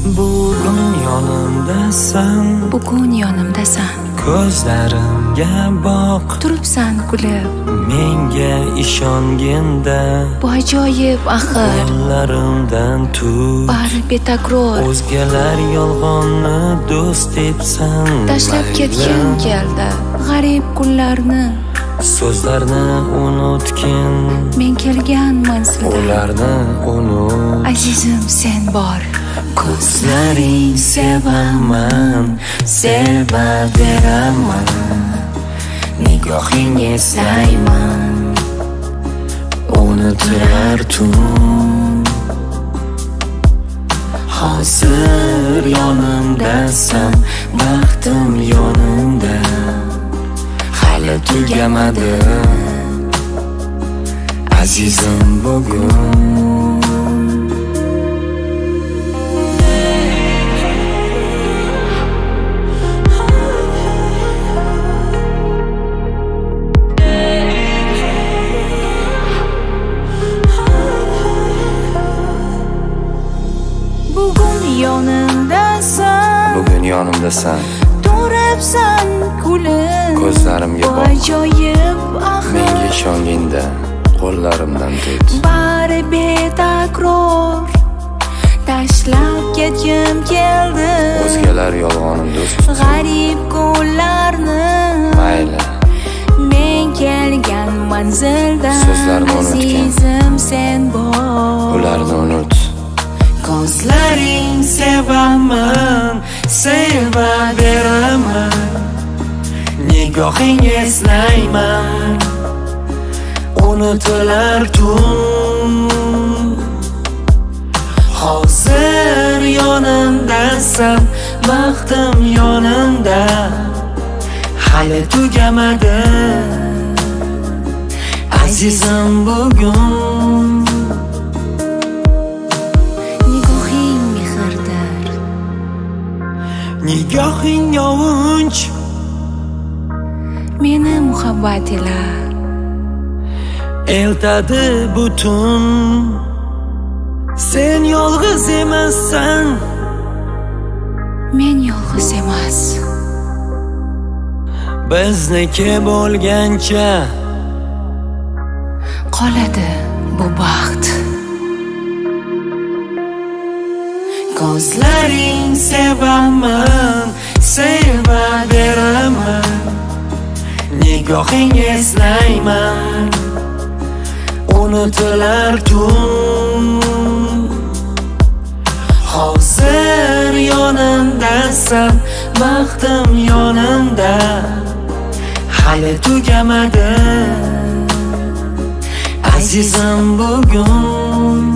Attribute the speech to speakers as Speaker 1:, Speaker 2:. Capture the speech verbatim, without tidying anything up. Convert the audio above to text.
Speaker 1: Bugun yonimdasan,
Speaker 2: bugun yonimdasan.
Speaker 1: Ko'zlarimga boq,
Speaker 2: Turibsan kulib,
Speaker 1: menga ishonginda.
Speaker 2: bu ajoyib axir.
Speaker 1: Qo'llarimdan tut,
Speaker 2: Bari betakror.
Speaker 1: o'zgalar yolg'onni do'st debsan.
Speaker 2: Tashlab
Speaker 1: mayli.
Speaker 2: ketgim keldi g'arib kunlarni.
Speaker 1: So'zlarni unutgin,
Speaker 2: Men kelgan manzilda
Speaker 1: ularni unut.
Speaker 2: azizim sen bor.
Speaker 1: Ko'zlaring sevaman, sevaveraman. Nigohing eslayman, unutar tun. Hozir yonimdasan, baxtim yonimda. Hali tugamadi azizim bugun.
Speaker 2: Bugun yonimdasan,
Speaker 1: Bugun yonimdasan,
Speaker 2: turibsan kulib,
Speaker 1: ko'zlarimga
Speaker 2: bu
Speaker 1: boq,
Speaker 2: ajoyib axir.
Speaker 1: menga ishonginda. Qo'llarimdan tut,
Speaker 2: Bari betakror. Tashlab ketgim keldi
Speaker 1: o'zgalar yolg'onim do'st.
Speaker 2: g'arib kunlarni.
Speaker 1: Mayli.
Speaker 2: Men kelgan manzilda
Speaker 1: So'zlarni unutgin,
Speaker 2: azizim sen bor.
Speaker 1: ularni unut. Ko'zlaring sevaman, sevaveraman. Nigohing eslayman, unutilar tun. Hozir yonimdasan, baxtim yonimda. Hali tugamadi azizim bugun.
Speaker 2: Nigohing mehrdir,
Speaker 1: Nigohing yovunch,
Speaker 2: meni muhabbat ila.
Speaker 1: eltadi butun. Sen yolg'iz emassan,
Speaker 2: Men yolg'iz emas.
Speaker 1: bizniki bo'lgancha
Speaker 2: Qoladi bu baxt.
Speaker 1: ko'zlaring sevaman, sevaveraman. Nigohing eslayman, unutilar tun. Hozir yonimdasan, baxtim yonimda. Hali tugamadi azizim bugun.